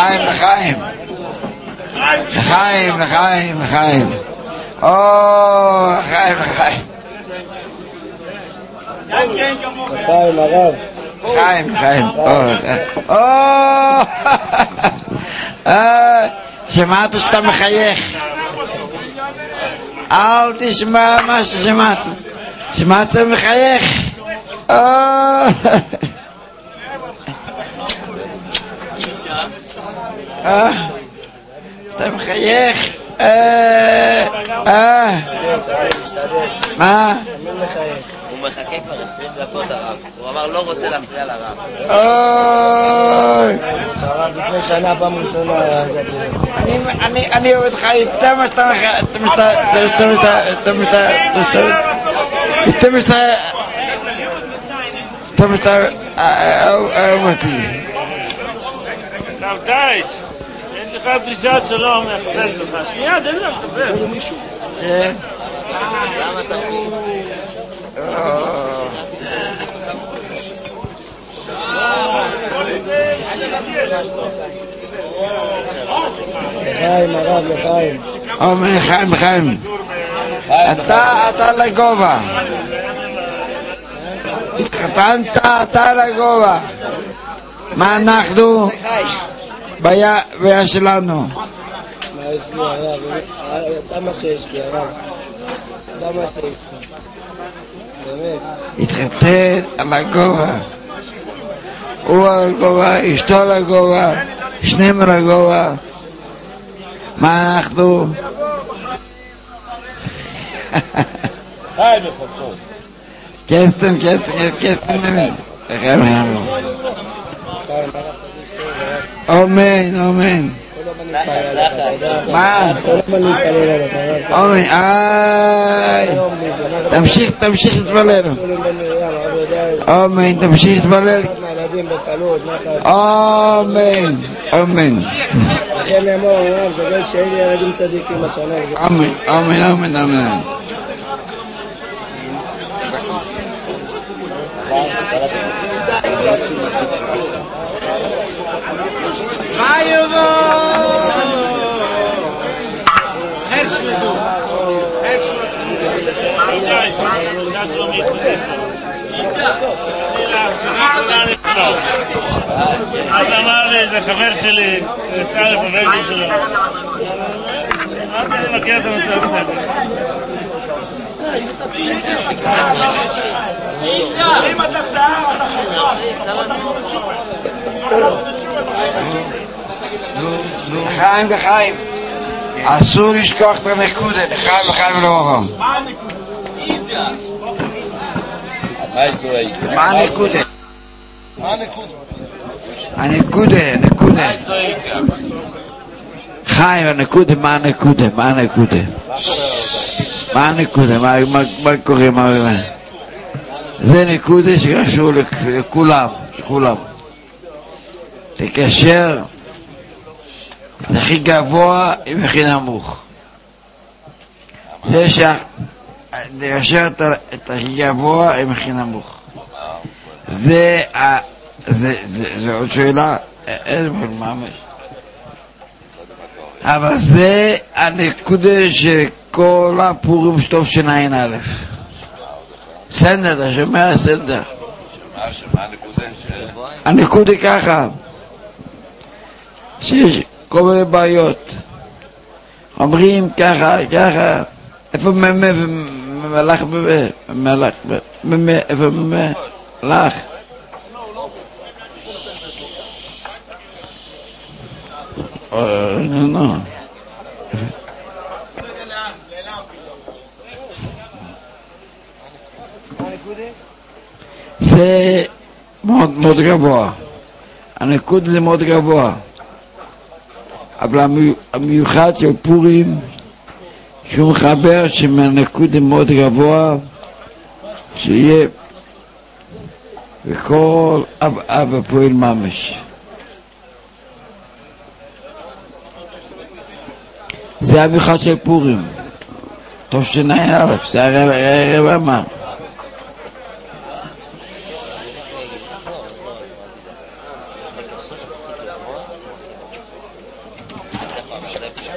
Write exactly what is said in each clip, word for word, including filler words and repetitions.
לחיים, לחיים. לחיים, לחיים, לחיים. או, לחיים, לחיים. לחיים, הרב. לחיים, לחיים. או, שמעת שאתה מחייך. אל תשמע מה ששמעת. שמעת שאתה מחייך. או, אתה מחייך. מה? הוא מחכה כבר עשרים דקות הרב. הוא אמר לא רוצה להפריע לרב. אוי, הרב לפני שנה פעם ראשונה. אני אוהב אותך יותר מה שאתה אתה אוהב אותי. הרב דייש, יש לך דרישת שלום מהחבר שלך. שנייה, תן לה לדבר. למה תרבות? לחיים, הרב, לחיים. אומר לחיים, לחיים. אתה, אתה לגובה. התחתנת, אתה לגובה. מה אנחנו? בעיה שלנו. מה יש לי, הרב? אתה מה שיש לי, הרב. אתה מה שיש לי. באמת. התחתן על הגובה. הוא על הגובה, אשתו על הגובה, שניהם על הגובה. מה אנחנו? חי בחצות. קסטם, קסטם, קסטם, לחיים חיים. אמן, אמן. מה? אמן, איי. תמשיך, תמשיך להתפלל. אמן, תמשיך להתפלל. אמן, אמן. לכן אמור, הרב, בגלל שאין לי ילדים צדיקים השנה. אמן, אמן, אמן, אמן. מה יבוא? הרשלו. אז אמר לי, זה חבר שלי, זה סלף הבן שלו. אמרתי, אני מכיר את המצב בסדר. אם אתה שיער, אתה לחיים וחיים. אסור לשכוח את הנקודה, לחיים וחיים ולאורם. מה הנקודה? מה הנקודה? מה הנקודה? הנקודה, נקודה. חיים, הנקודה, מה הנקודה? מה הנקודה? מה הנקודה? מה קורה? זה נקודה שקשור לכולם, לכולם. לקשר את הכי גבוה עם הכי נמוך. זה לקשר את הכי גבוה עם הכי נמוך. זה, זה, זה, זה עוד שאלה, אין ממש. אבל זה הנקודה של כל הפורים של תשע"א. סנדר, אתה שומע סנדר? שמה, שמה הנקודה? הנקודה ככה, שיש כל מיני בעיות. אומרים ככה, ככה, איפה ממה ומלך ומלך, איפה מלך? לא, לא. זה מאוד מאוד גבוה. הנקודה זה מאוד גבוה. אבל המיוחד של פורים שהוא מחבר שמהנקודה מאוד גבוה שיהיה וכל אב אב פועל ממש. זה המיוחד של פורים. תשע"א, זה הרב אמר.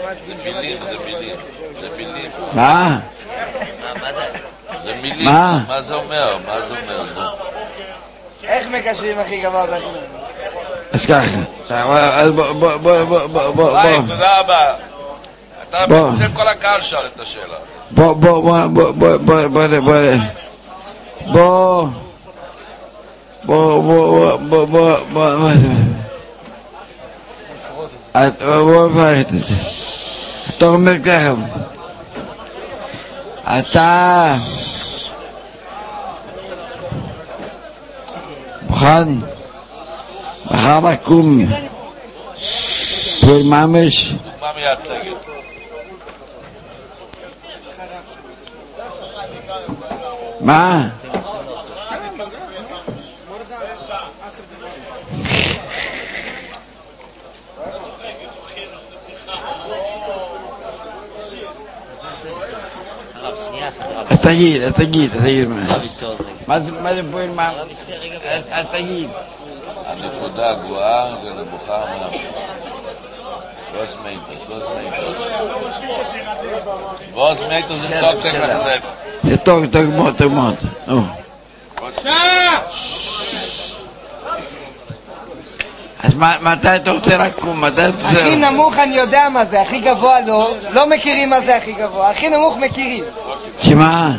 מילים, זה מילים. זה מילים. מה? מה זה? זה מילים. מה? מה זה אומר? מה זה אומר? איך מקשרים הכי גבוה והכי נמוך? אז ככה, אז בוא, בוא, בוא, בוא, בוא, בוא, חיים, תודה רבה. אתה בוא. בעצם כל הקהל שאל את השאלה. בוא, בוא, בוא, בוא, בוא, בוא, בוא, בוא, בוא, בוא, בוא, בוא, בוא, מה זה? בוא נפרט את זה. אתה אומר ככה, אתה מוכן מחר לקום פועל ממש? מה מייצגת? מה? אז תגיד, אז תגיד, אז תגיד מה זה פועל ממש? אז תגיד. הנקודה גבוהה ונמוכה מהמש. שלוש מטר, שלוש מטר. שלוש מטר זה טוב תכף. זה טוב, טוב מאוד, טוב מאוד. נו. אז מתי אתה רוצה לקום? הכי נמוך אני יודע מה זה, הכי גבוה לא. לא מכירים מה זה הכי גבוה. הכי נמוך מכירים. שמה?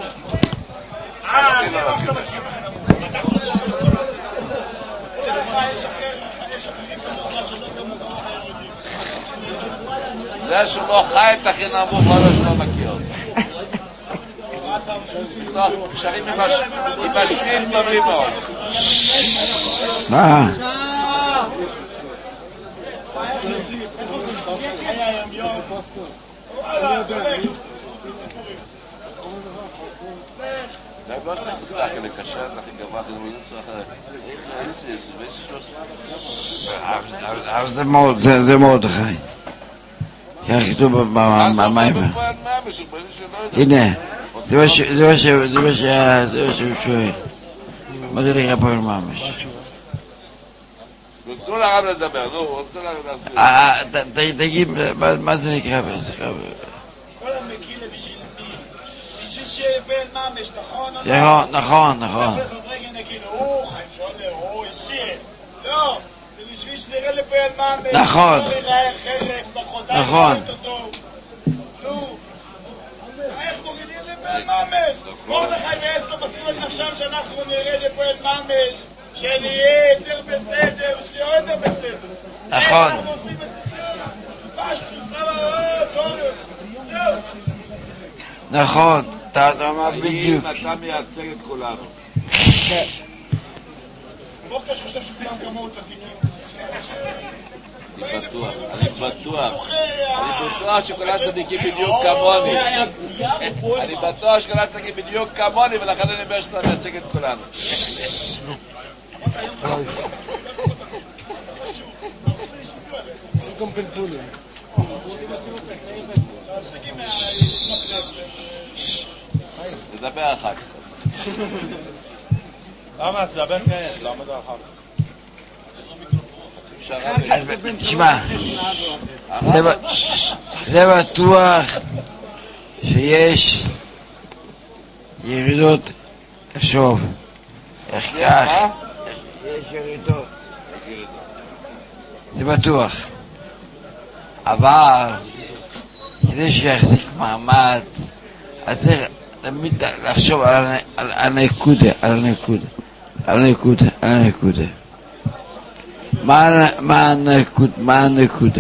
זה שהוא לא חי את הכי נמוך, מה זה שלא מכיר? קשרים עם השתים טובים מאוד. מה? זה לא שתפתח לקשר את הכי גבוה, זה מאוד חי. כך כתוב במים. הנה, זה מה שהוא שואל. מה זה נקרא פועל ממש? תנו לרב לדבר, נו, רוצה להסביר. תגיד, מה זה נקרא? כל המגילה בשביל שיהיה בן ממש, נכון? נכון, נכון. רגע נגיד, הוא חיים שואל, הוא אישי. לא, זה בשביל שנראה לפועל ממש. נכון. לא נראה חלק, בחודיים. נכון. נו, איך מורידים לפועל ממש? מרדכי ואסתר מסרו את נפשם שאנחנו נראה לפועל ממש, שנהיה יותר בסדר, ושנהיה יותר בסדר. נכון. אנחנו עושים את זה. פשטוס, תוריו. זהו. נכון, אתה אומר בדיוק. אתה מייצג את כולנו. מורקש חושב שכולם כמוהו צדיקים. אני בטוח, אני בטוח. אני בטוח שכולם צדיקים בדיוק כמוני. אני בטוח שכולם צדיקים בדיוק כמוני, ולכן אני אומר שאתה מייצג את כולנו. גם פלפולים. נדבר אחר כך. למה? תדבר כעת, למה זה אחר כך? תשמע, זה בטוח שיש ירידות קשות. איך כך? יש ירידות. זה בטוח. אבל כדי שיחזיק מעמד, אז צריך תמיד לחשוב על הנקודה, על הנקודה, על הנקודה, על הנקודה. מה הנקודה? מה הנקודה?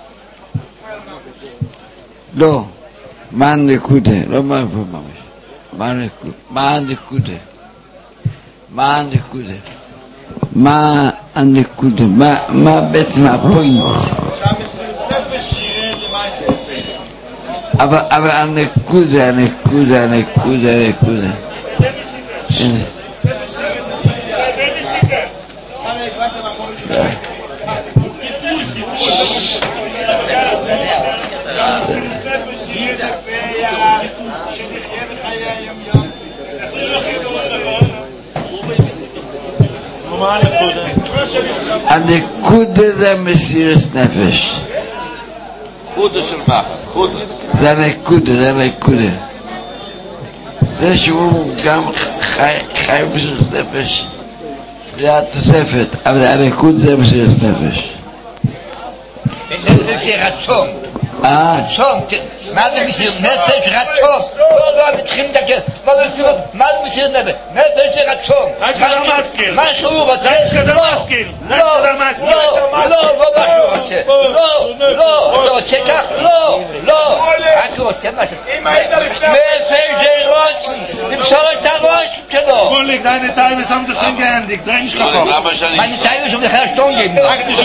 לא, מה הנקודה? לא מה פה ממש. מה הנקודה? מה הנקודה? מה הנקודה? מה הנקודה? מה בעצם הפוינט? אבל אבל הנקודה, הנקודה, הנקודה, הנקודה. הנקודה זה מסירת נפש. חודה של מחר, חודה. זה הנקודה, זה הנקודה. זה שהוא גם חי, חי במסירת נפש, זה התוספת, אבל הנקוד זה מסירת נפש. זה רצון. רצון, מה זה מסירת נפש? רצון. לא, לא, אנחנו צריכים לדבר. מה זה מסירת נפש? נפש זה רצון. רצון מסכים. מה שהוא רוצה. רצון מסכים. לא, לא, לא, לא מה שהוא רוצה. לא, לא, אתה רוצה כך? לא, לא. רק הוא רוצה משהו. נפש זה רוצן. למסור את הראש שלו. Molik, deine Teile haben das schon geendigt. Dreh nicht kaputt. Meine Teile sind nachher Stunden geben.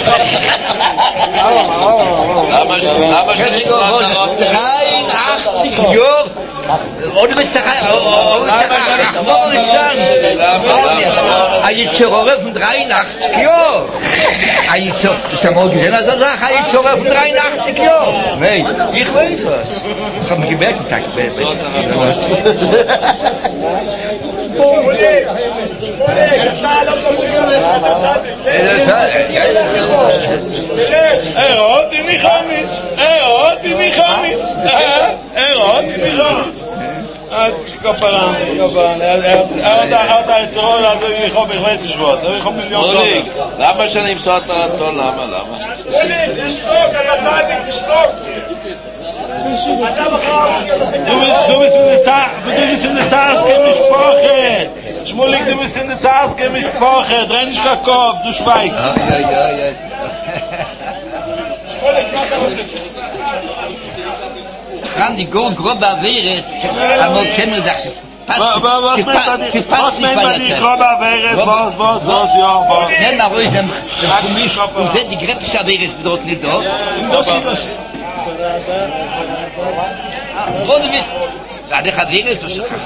למה ש... למה ש... dreiundachtzig Jahre עוד בצחה, עוד בצחה, רחמון ליצלן. היצור von dreiundachtzig Jahren. היצור, das haben wir gesehen, also sag, היצור von dreiundachtzig Jahren. Nein, ich weiß was. Ich habe mich gemerkt, ich Erot in die Chametz, Erot in die Chametz, Erot in die Chametz. Ah, Kopparan, Kopparan. Er hat ein Zerol, also ich hoffe, ich weiß nicht was. Ich hoffe, Million Dollar. למה שאני אמסור את הרצון? למה? למה? תשתוק, אתה צדיק, תשתוק. Du bist in der Zeit, du bist in der Zeit, Mischpoche. Schmulik, du bist in der Zeit, Mischpoche. Dreh nicht kein Kopf, du schweig. Ran die go grobe Averes, aber kennen das. Was meint man die grobe Averes? Was, was, was, ja, was? Nenn mal ruhig den Komisch und sind die Gräbsche Averes dort nicht da. Wurde mit da der Averes so schön.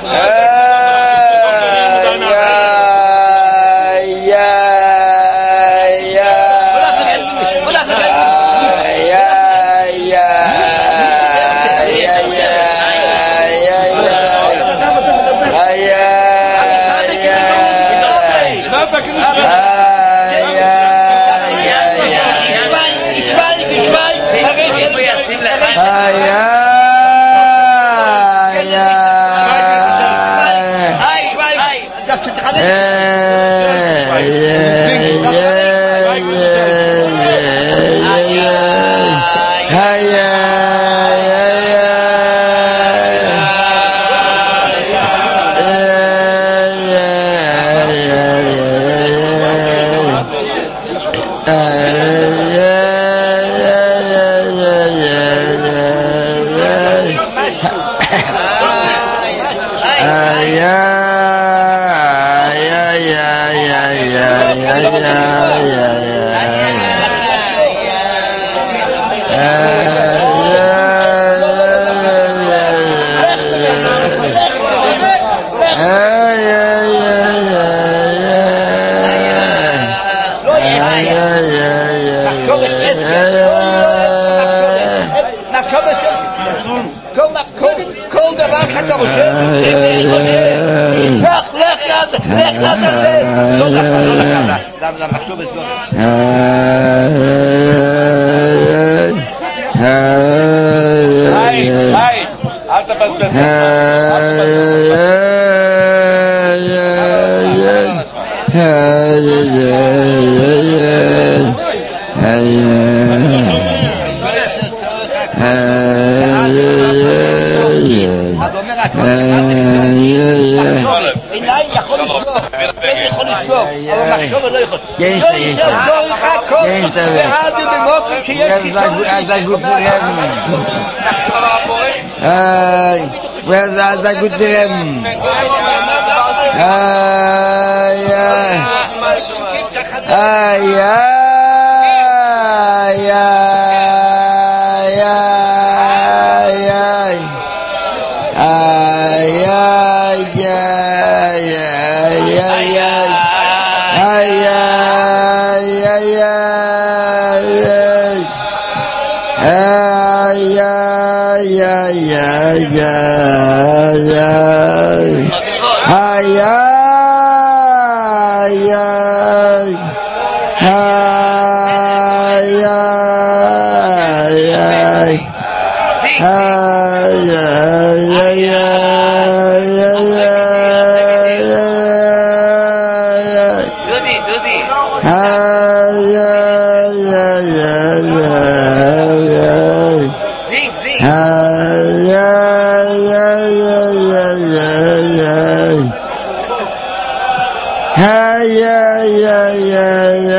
Ja, ja. Oder vergessen, oder vergessen. Ja, ja. Where's that good dream? Ay, ay, ay, ay, ay, זיג, איי, איי, איי, איי, איי, דודי, דודי. איי, איי, איי, איי, איי, זיג, זיג. איי, איי, איי, איי, איי, איי. Ay, ay, ay, ay,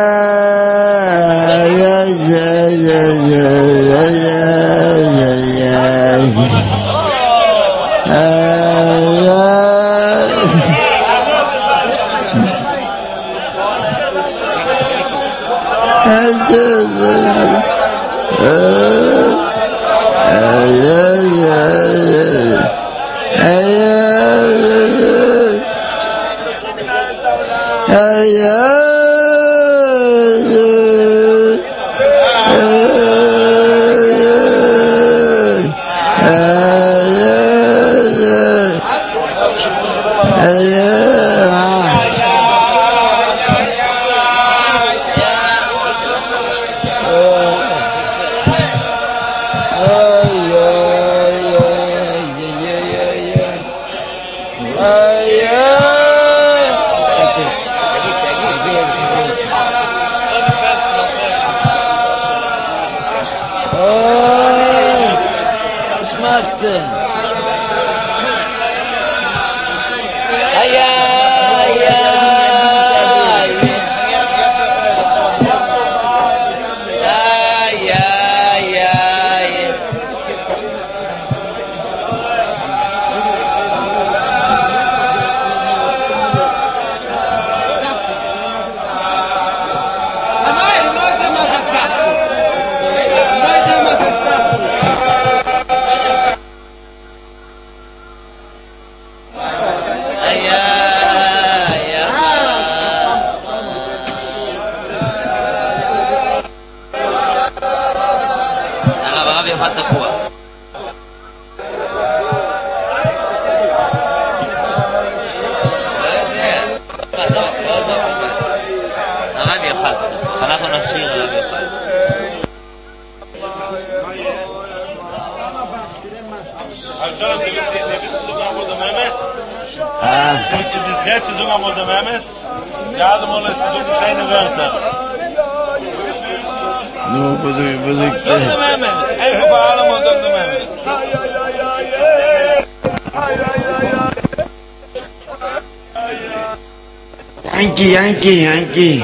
Yankee, Yankee, Yankee.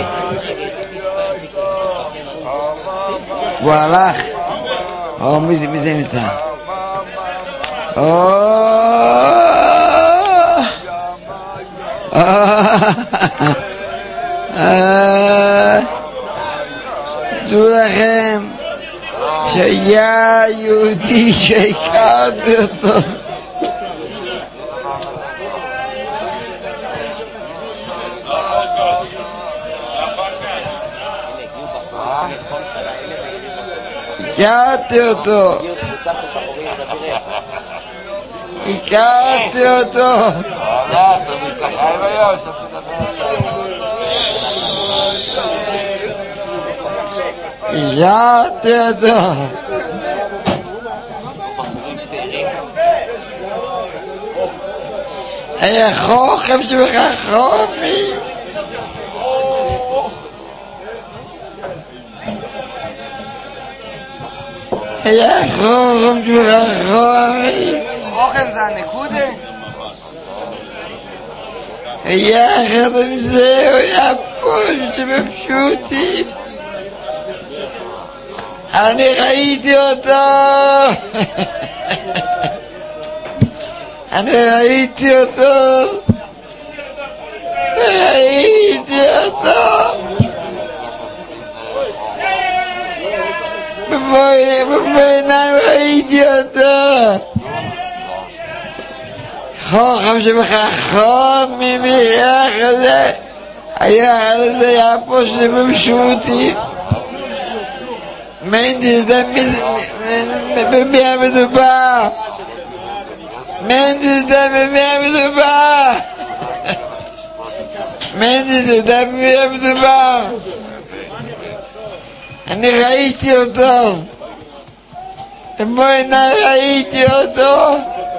הוא הלך. או, מי זה, מי זה נמצא? או... דעו לכם שהיה יהודי שהכרתי אותו. הכרתי אותו, הכרתי אותו. הכרתי אותו. היה חוכם שבך חופי. היה חוכם שבך חופי. חוכם זה הנקודה? יחד עם זה הוא היה פושט בפשוטים. אני ראיתי אותו. אני ראיתי אותו. ראיתי אותו. בביניים ראיתי אותו. חוכם שבחכם ממריח הזה. היחד הזה היה פושט בפשוטים. מנדיס דה במי המדובר. מנדיס דה במי המדובר. מנדיס דה במי המדובר. אני ראיתי אותו. בואי נא ראיתי אותו,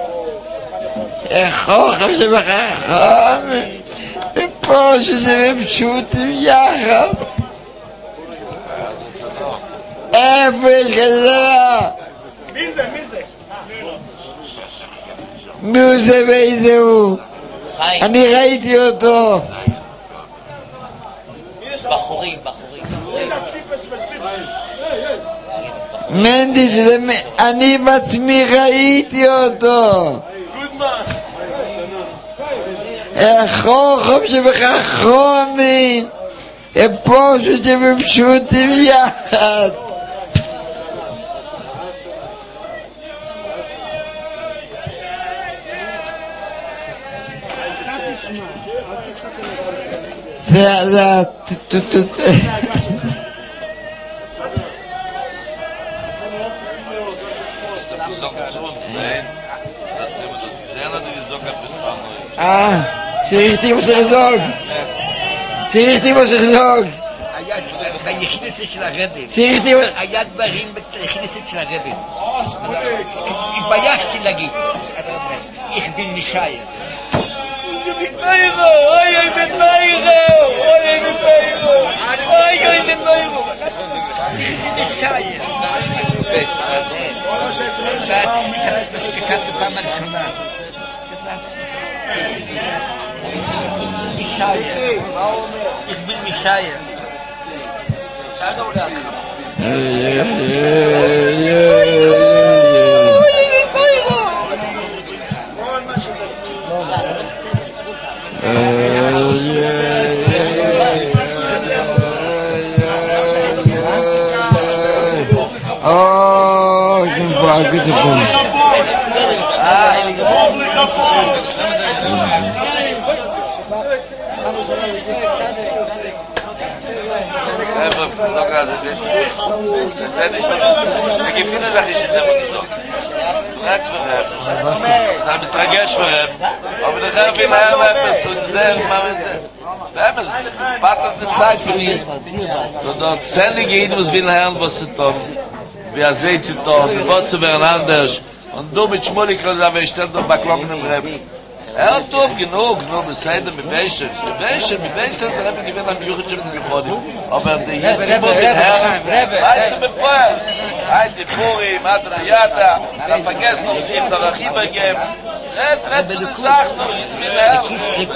איך אוכל שבחכם, ופה שזה בפשוטים יחד. איפה יש כזה? מי זה? מי זה? מי הוא זה ואיזה הוא? אני ראיתי אותו. בחורים, בחורים. מנדי, אני בעצמי ראיתי אותו. איך אוכל שבחכמים, ופה שזה בפשוטים יחד. זה, זה, ת, ת, ת, אה, צריך טיבו שרזוג. צריך טיבו שרזוג. ביחידת של הרבי. צריך טיבו... היה דברים ביחידת של הרבי. התביישתי להגיד. איך בין משאיר. מתנאירו, אוי אוי מתנאירו, אוי אוי מתנאירו, אוי אוי מתנאירו. משאיר. כתב פעם הראשונה. משאיר. איך בין משאיר. שאלת הוא Oh, que bom, que bom. Ich finde, dass ich in der Mutter Rechts für Reben. Das ist מתרגש für Reben. Aber der Reben will er Reben. Und sehr, Reben, Pat ist eine Zeit für mich. Und dort zähnliche Jeden, was will hören, was zu tun. Wie er seht zu tun. Was zu werden anders. Und du mit Schmulik, aber ich stelle doch bei Glocken im Reben. Er hat doch genug, nur mit Seiden, mit Wäschen. Mit Wäschen, mit Wäschen, der Rebbe gewinnt am Juchitschen mit Juchodim. Aber der Jitzimo mit Herrn, weißt du, mit Poel? Ein die Puri, Mata Piata, da vergessen, ob es ihm der Achiba geben. Red, red zu den Sachen, mit Herrn.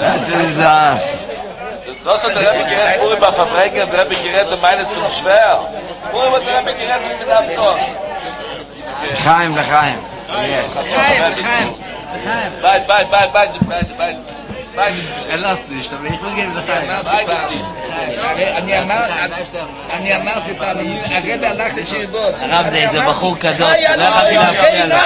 Das hat der Rebbe gerät, Puri bei Verbrechen, der Rebbe gerät, der meines zum Schwer. Puri hat der Rebbe gerät, mit einem Tor. Chaim, Chaim. Chaim, Chaim. Beid, beid, beid, beid, beid, beid. Er lasst nicht, aber ich will gehen nach Hause. אני אמרתי פעם, הרד הלך לשירדות. הרב זה איזה בחור קדוש, לא יכולתי להפריע לו.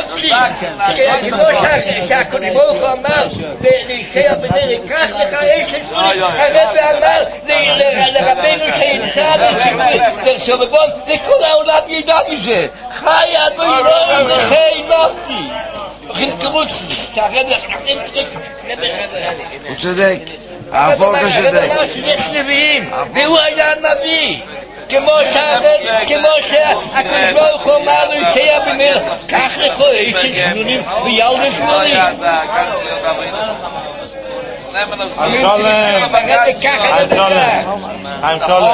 כי הקודם ברוך הוא אמר, להישאר בנרי, קח לך אש את כולי. הרד אמר לרבנו שיצא לסובבון, לכל העולם ידע מזה. חי אדוי לא וחי נפתי. הכין קבוצי, שהרד הכין טריקס. הוא צודק, הפורקה צודק. יש נביאים, והוא היה נביא. כמו שהקדוש ברוך הוא אמר לו, יחיה במלך, קח לך איש של שמונים וילד שמונים. I'm Sholem. I'm Sholem. I'm Sholem.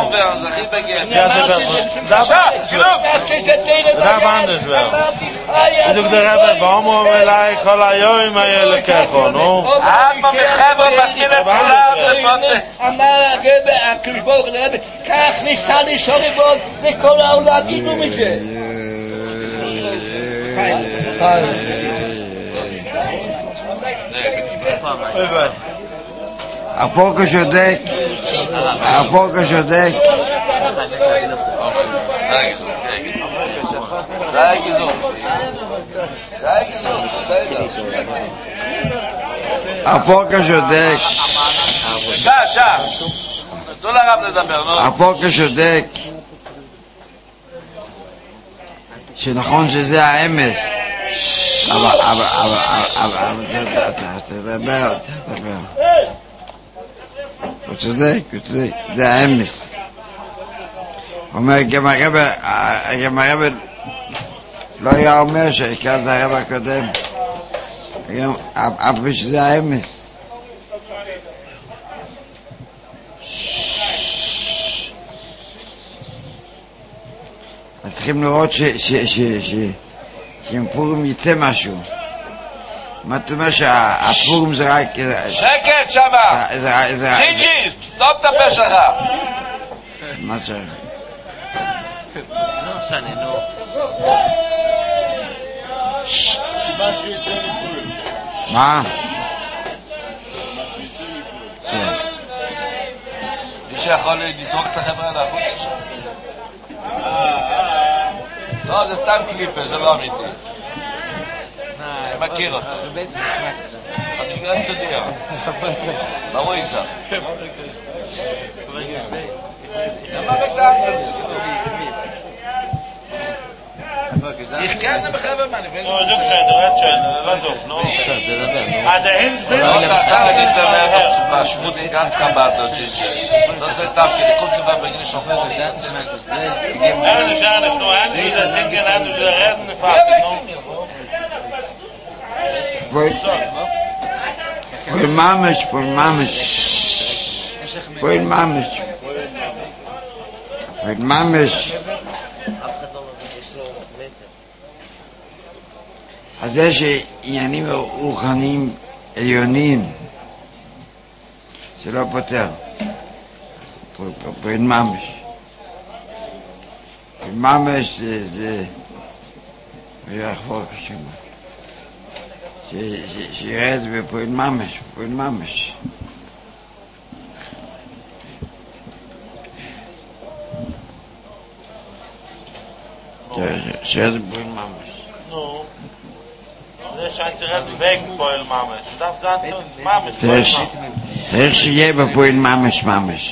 זה הבנדש כבר. בדיוק דה רבי, ואומרו אליי כל היום האלה ככו, נו. אבא מחבר מסכים את כולם. אמר הרבי, הקדוש ברוך הוא לרבי, כך ניסה לשאול לבוד, וכל העולם ידעו מזה. הפורקה שודק, הפורקה שודק. שי גזור. שי גזור, בסדר. הפורקה שודק. שע, שע. תנו לרב לדבר, נו. הפורקה שודק. שנכון שזה האמס. אבל, אבל, אבל, אבל, אבל, צריך לדבר, צריך לדבר. הוא צודק, הוא צודק, זה האמס. הוא אומר, גם הרב, גם הרב לא היה אומר שהעיקר זה הרב הקודם. אף שזה האמס. אז צריכים לראות שעם פורים יצא משהו. מה אתה אומר שהפורים זה רק... שקט שמה! חינג'י, סתום את הפה שלך! מה זה? לא משנה, נו. שמשהו יצא מפורים. מה? כן. מי שיכול לזרוק את החברה לחוץ שם? לא, זה סתם קליפה, זה לא אמיתי. אני מכיר אותו. אני גרן צודיה. לא רואים שם. למה בגלל Ich kenne mich aber meine Welt. No, du schön, red schön, red doch, no. Schön, זה דבר. Ah, der Hint bin. לא, אתה אני אתן לך בשמוץ ganz חב"ד, לא זה תפקיד, כל צבא בגין שופט. Nein, ich sage nicht, nur ein, die da singen, ein, die da reden, fast, no. פועל ממש, פועל ממש. פועל ממש. פועל ממש. אז יש עניינים רוחניים עליונים שלא פותר. פועל ממש. פועל ממש זה... זה... ויחבור כשמה. שירד בפועל ממש, פועל ממש. שירד בפועל ממש. נו. זה scheint zu reden wegen פועל ממש. Du darfst sagen, ממש, פועל ממש. צריך שיהיה בפועל ממש ממש.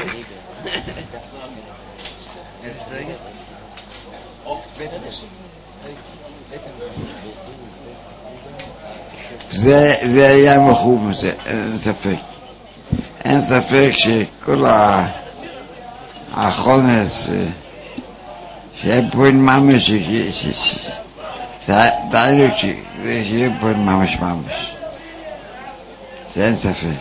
זה, זה היה מחוב, זה, אין ספק. אין ספק שכל האחרונס, שיהיה פועל ממש, זה דיילות שיהיה פועל ממש ממש. זה אין ספק.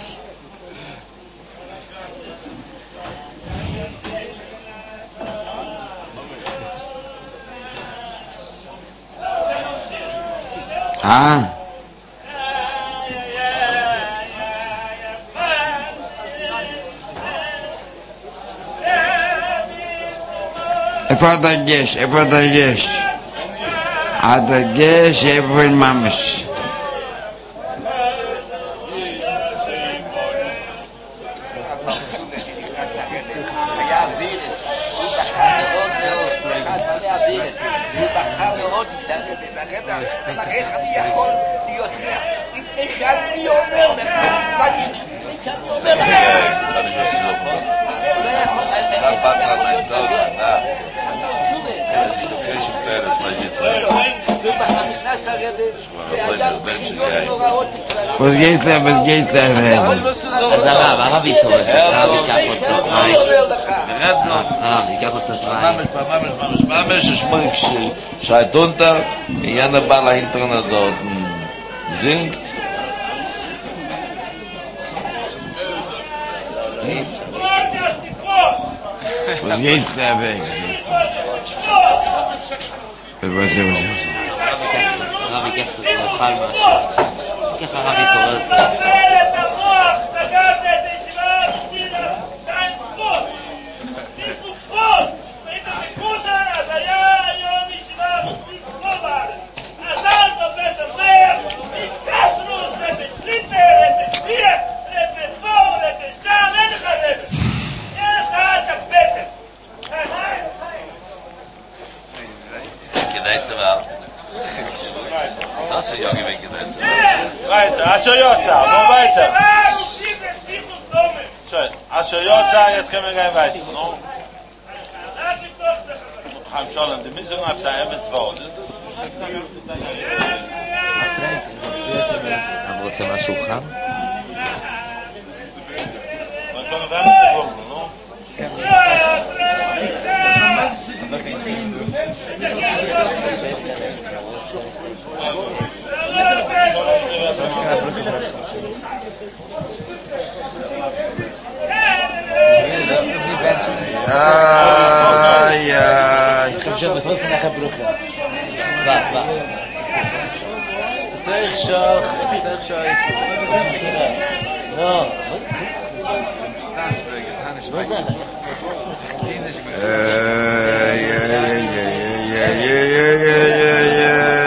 אה? איפה הדגש? איפה הדגש? הדגש איפה ממש. איך אני יכול להיות לפני שאני אומר לך, ואני אומר Was geht's da, was geht's da? אז הרב, הרב יתורץ, הרב ייקח עוד קצת מים. הרב ייקח עוד קצת מים. ממש, ממש, ממש, שמויק שהטונטה, עניין הבא לאינטרנט דוד זינגט. Was geht's da weg? Was ist das? הרב ייקח קצת, הוא אוכל משהו. ייקח הרב יתורץ. Weiter, Asher Yotza, wo weiter? Schön, Asher Yotza, jetzt können wir gleich weiter. Chaim Sholem, die müssen ab sein Emes Wort. הרב רוצה משהו חם? כן. Ay, ay. Ich habe schon das Wolf nachher Bruche. Va, va. Sech Schach, Sech Schach. No. Ay, ay, ay, ay, ay, ay,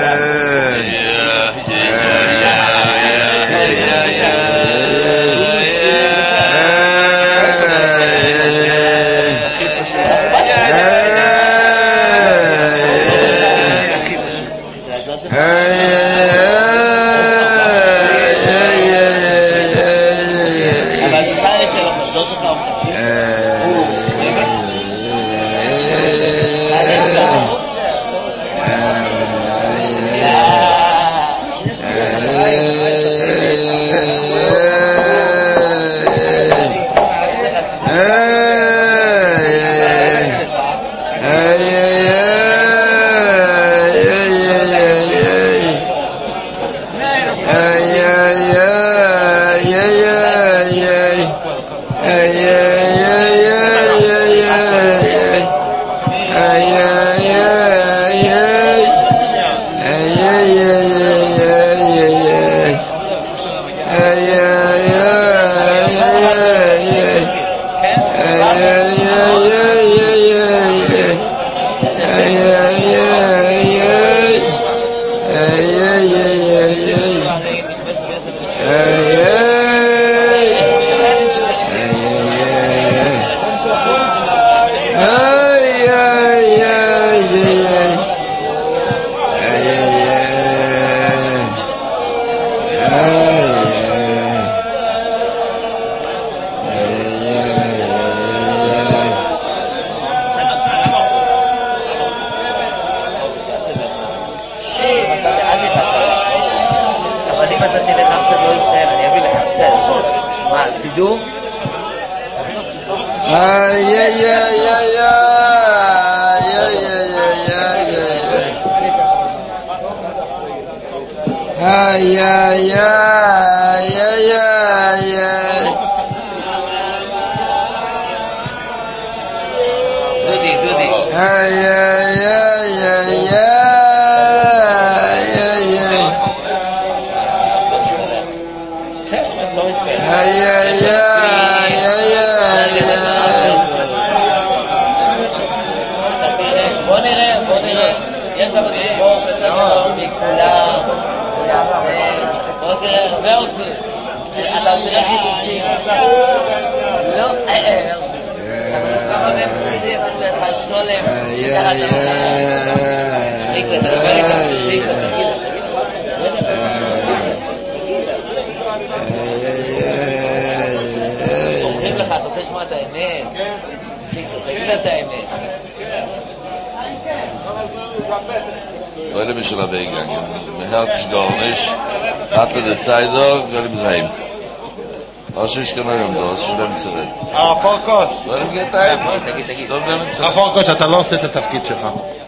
שיש כאן היום דו, אז שלם צרד. הפורקוש. לא נגיד את האמת. תגיד, תגיד. הפורקוש, אתה לא עושה את התפקיד שלך.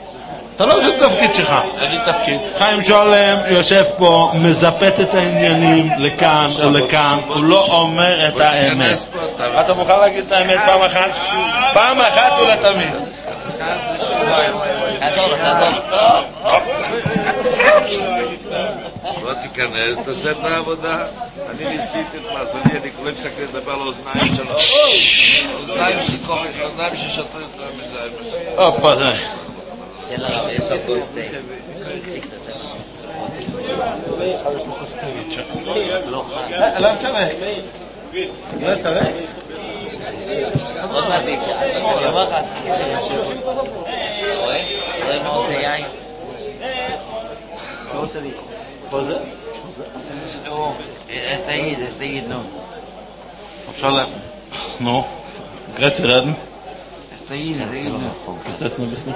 אתה לא עושה את התפקיד שלך. אין לי תפקיד. חיים שולם יושב פה, מזפת את העניינים לכאן או לכאן, הוא לא אומר את האמת. אתה מוכן להגיד את האמת פעם אחת? פעם אחת ולתמיד. תעזור לו, תעזור לו. בוא תיכנס, תעשה את העבודה. אני ניסיתי את מעשני, אני כולי מסקר לדבר על האוזניים שלו. אוזניים שכוחת, אוזניים ששוטרים יותר מזה. הופה, זה. יאללה, יש שם קוסטי. לא חד. לא משנה. לא תראה. עוד מה זה יקרה? אני אומר לך, רואה? רואה מה עושה יין? פה זה? Es tagid, es tagid, no. אפשר לה... נו, גרצי רדן. Es tagid, es tagid, no. קסטצנו בסנו.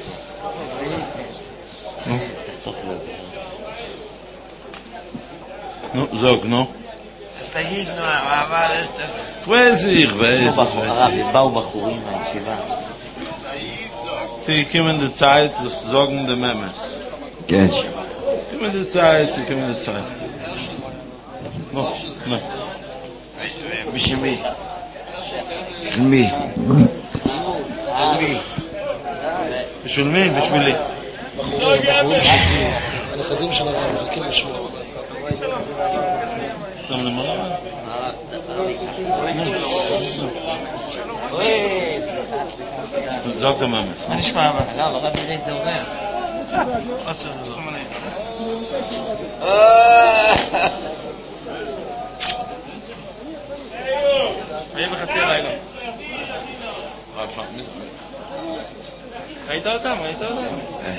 נו. תחתוך לו את זה. נו, זוג, נו. Es tagid, no, אבל... כוויזי, כוויזי. הרב, באו בחורים מהישיבה. Sie kommen in die Zeit, das Sorgen der Memes. כן. Komm in die Zeit, komm in die Zeit. No, no. בשביל מי? מי? מי? בשביל מי? בשבילי. הנכדים של הרב מחכים לשמוע. גם למעלה? דוקטור ממס. מה נשמע? הרב, הרב נראה איזה עובר. היה בחצי הלילה. ראית אותם? ראית אותם?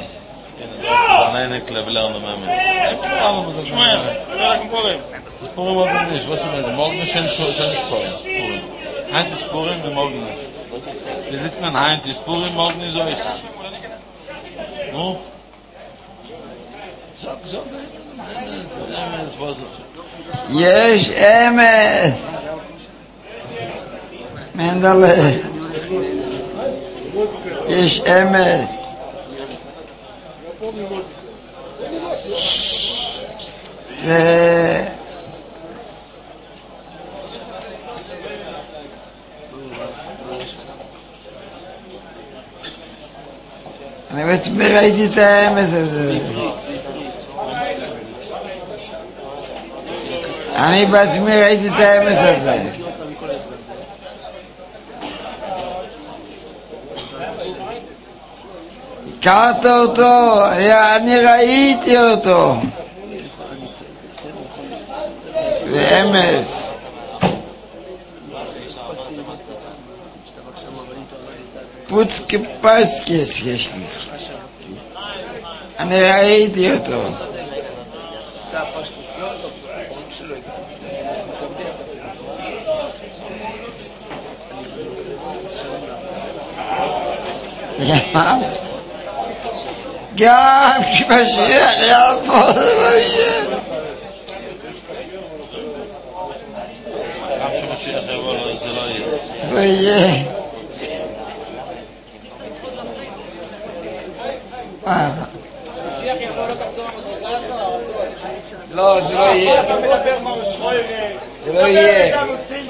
עדיין כלבלר נמאמץ. שמע, זה רק קוראים. ספורים מוגניש, was ist mit Mognisch und Spuren? Heint ist Spuren und Mognisch. Wie sieht man Heint ist Spuren Mognisch so ist? No? Sag, sag, Emes, was ist? יש אמס מנדלה יש אמס ו... אני בעצמי ראיתי את האמס הזה אני בעצמי ראיתי את האמס הזה הכרת אותו, אני ראיתי אותו ואמס פוצקי פצקי אני ראיתי אותו גם כשמשיח יעבור זה לא יהיה גם כשמשיח יעבור זה לא יהיה זה לא יהיה מה זה? לא, זה לא יהיה זה לא יהיה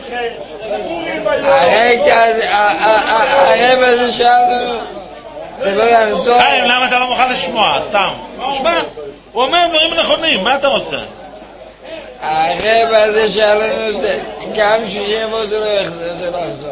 הרגע הזה הרב הזה שאלנו זה לא יחזור חיים, למה אתה לא מוכן לשמוע? סתם תשמע, הוא אומר דברים נכונים, מה אתה רוצה? הרב הזה שאלנו זה גם שיבוא זה לא יחזור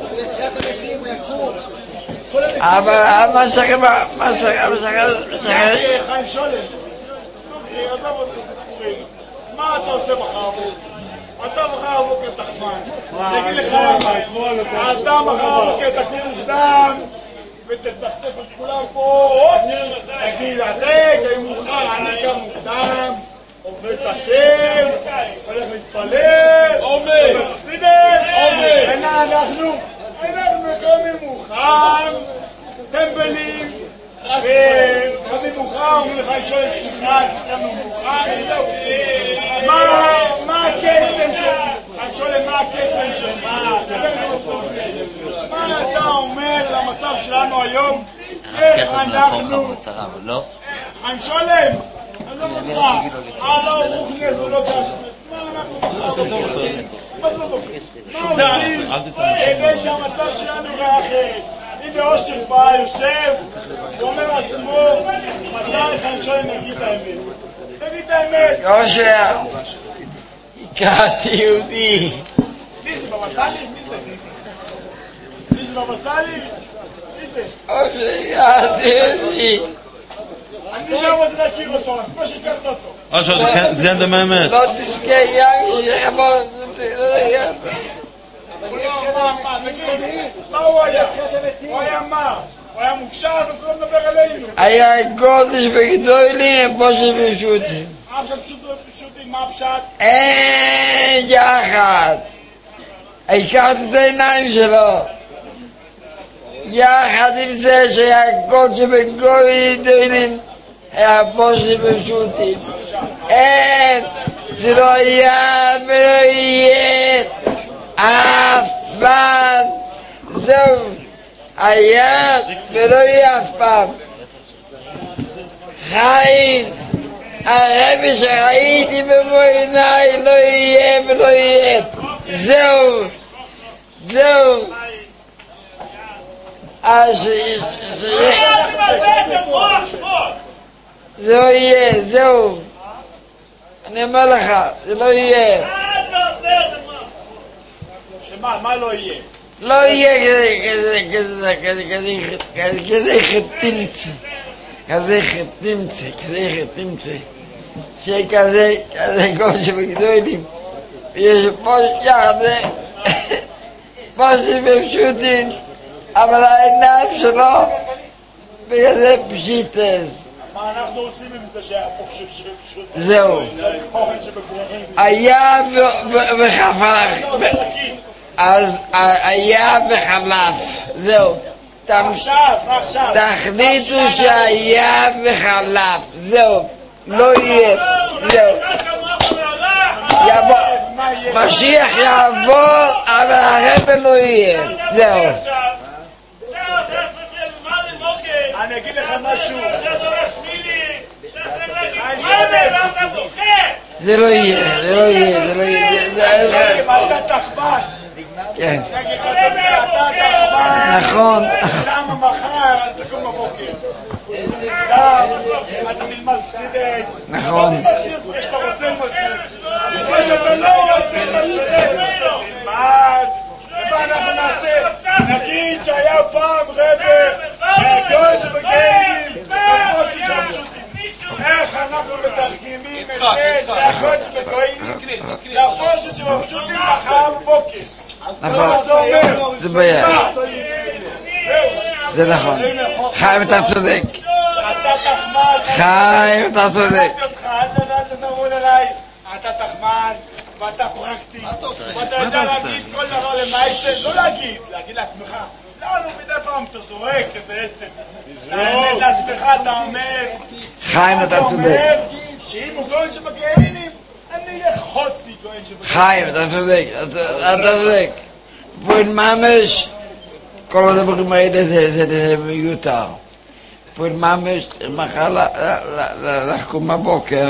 אבל מה שכם מה שכם מה שכם חיים שולם עזוב אותי סיפורים מה אתה עושה מחר אתה מחר בוקר תחמן תגיד לך אתה מחר בוקר תקום מוקדם ותצחצף את כולם פה תגיד עתק אני מוכר אני קם מוקדם עובד את השם הולך להתפלל עומד סידס עומד אנחנו אנחנו קמים מאוחר טמבלים וקמים מאוחר אומרים לך לשאול את סליחה קמנו מאוחר מה הקסם שלך? אני שואל מה הקסם שלך? מה אתה אומר למצב שלנו היום? איך אנחנו? אני שואל אני לא מוכרח לא רוכנס ולא תשמס מה אנחנו מה זה בבוקר? מה עושים? כדי שהמצב שלנו יראה אחרת הנה אושר בא יושב ואומר לעצמו מתי חיים שואל נגיד את האמת תגיד את האמת אושר הכרתי יהודי מי זה בבא סאלי? מי זה? מי זה בבא סאלי? מי זה? אושר הכרתי יהודי אני לא רוצה להכיר אותו, אז כמו שהכרת אותו אושר, זה אין דמה אמס לא תזכה יאי שיחבור מה הוא היה? הוא היה מה? הוא היה מופשט, אז לא מדבר עלינו היה גודש בגדולים פה שבשוטים עכשיו פשוטים, מה הפשט? אין יחד הכרתי את העיניים שלו יחד עם זה שהיה גודש בגדולים היה פה שבשוטים אין זה לא היה ולא יהיה אף פעם זהו היה ולא יהיה אף פעם חיים הרבי שראיתי במו עיניי לא יהיה ולא יהיה. זהו, זהו. אז זה לא יהיה, זהו. אני אומר לך, זה לא יהיה. שמה, מה לא יהיה? לא יהיה כזה, כזה, כזה, כזה, כזה, כזה חתימצה. כזה חתימצה, כזה חתימצה. שכזה, כזה כמו שבגדולים. יש פה שכזה, פה שבפשוטים, אבל העיניים שלו בכזה פשיטס. מה אנחנו עושים עם זה שהפוך שפשוט? זהו. היה וחפך. אז היה וחלף. זהו. עכשיו, עכשיו. תחליטו שהיה וחלף. זהו. לא יהיה. זהו. יבוא. משיח יעבור, אבל הרב לא יהיה. זהו. אני אגיד לך משהו. זה לא יהיה, זה לא יהיה, זה לא יהיה, זה יהיה. אתה תחבן. כן. אתה תחבן. נכון. למה מחר תקום בבוקר? גם, אתה תלמד סידס. נכון. שאתה רוצה ללמוד סידס. מה שאתה לא רוצה ללמוד סידס. תלמד. ומה אנחנו נעשה? נגיד שהיה פעם רבר שהגוי שבגיינים ופוסי שבפשוטים. איך אנחנו מתרגמים את זה שהגוי שבגיינים לפוסי שבפשוטים מחר בוקר. נכון. זה בעיה. זה נכון. חיים אתה צודק. אתה תחמן. חיים אתה צודק. אל תזרמון עליי. אתה תחמן. ואתה פרקטי, ואתה יודע להגיד כל דבר למעשה, לא להגיד, להגיד לעצמך. לא, לא, מדי פעם אתה זורק איזה עצם. להגיד לעצמך, אתה אומר, חיים אתה צודק. אתה אומר שאם הוא גוין שבגיינים, אני אהיה חוצי גוין שבגיינים. חיים אתה צודק, אתה צודק. פועל ממש, כל הדברים האלה זה מיותר. פועל ממש, מחר לחקום בבוקר.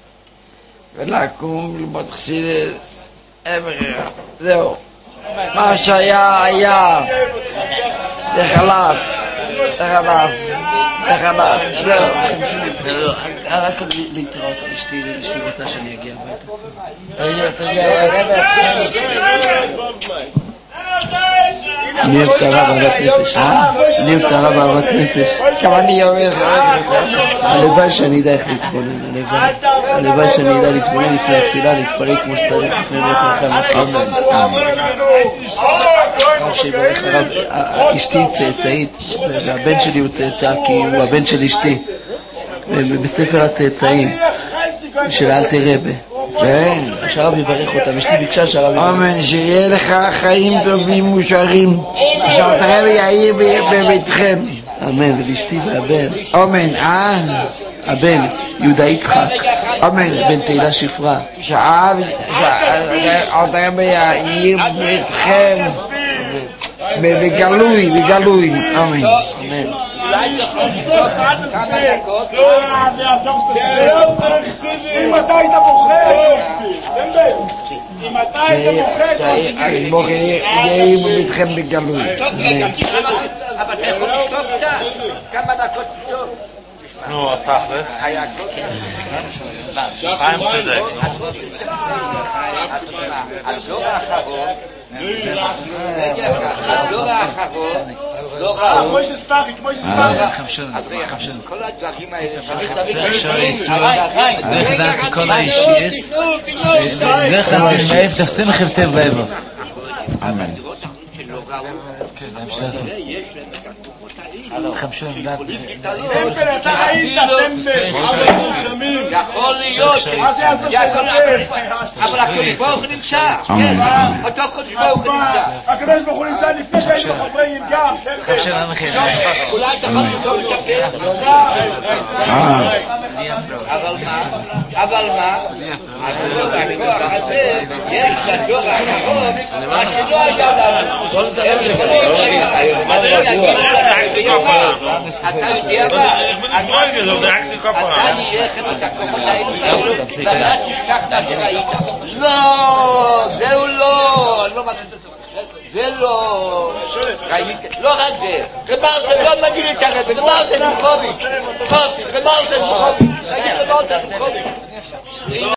ולקום ללמוד חסידס, זהו. מה שהיה, היה. זה חלף. זה חלף. זה חלף. זהו. רק להתראות על אשתי, אשתי רוצה שאני אגיע הביתה. תגיע, תגיע. אני אוהב את הרב אהבת נפש. אני אוהב את הרב אהבת נפש. גם אני אוהב. הלוואי שאני אדע איך להתבונן, הלוואי. הלוואי שאני אדע להתבונן לפני התפילה, להתפלל כמו שצריך לפני ברכך המחמד. שיברך הרב, אשתי צאצאית, והבן שלי הוא צאצא כי הוא הבן של אשתי. בספר הצאצאים של אלתר רבי. כן, שהרב יברך אותם, אשתי ביקשה שהרב יברך. אמן, שיהיה לך חיים טובים ומאושרים, שאלתר רבי יאיר בביתכם. אמן, ולאשתי והבן. אמן, אה? הבן, יהודה יצחק. אמן. בן תהילה שפרה. שאלתר רבי יאיר בביתכם. בגלוי, בגלוי. אמן. אמן. אולי תחלום שתות כמה דקות? לא, אני אעזור שתסביר. אם אתה היית בוחר, אם אתה היית בוחר, בוחר יהיה בביתכם בגלוי. אבל אתה יכול לשתות קצת, כמה דקות לשתות. נו, אז תכלס. חיים צודק. הדור האחרון, הדור האחרון, כמו שסטארי, כמו שסטארי. כל הדברים האלה, דרך זה את כל האישיס, דרך זה מאיפה תפסים לכם טבע באבו. אמן. כן, המשך. חמשו עם דעת. טמפל, אתה היית טמפל. יכול להיות, אבל הקודש ברוך הוא נמצא, אותו קודש ברוך הוא נמצא. הקדוש ברוך הוא נמצא לפני שהיינו חברי גם. חמשו עם מכם. אולי אתה יכול למצוא לתקן. אבל מה? אבל מה? הכוח הזה, יש לדור האחרון, מה שלא היה לנו. אתה יודע מה? אתה נשאר לכם את הכוחות האלה, ואתה תשכח מה שראית. לא, זהו לא, אני לא מכניס את זה. זה לא... לא רק זה. גמרתם, לא נגיד את הרב, גמרתם עם חובי. גמרתם, גמרתם עם חובי. נגיד גמרתם עם חובי.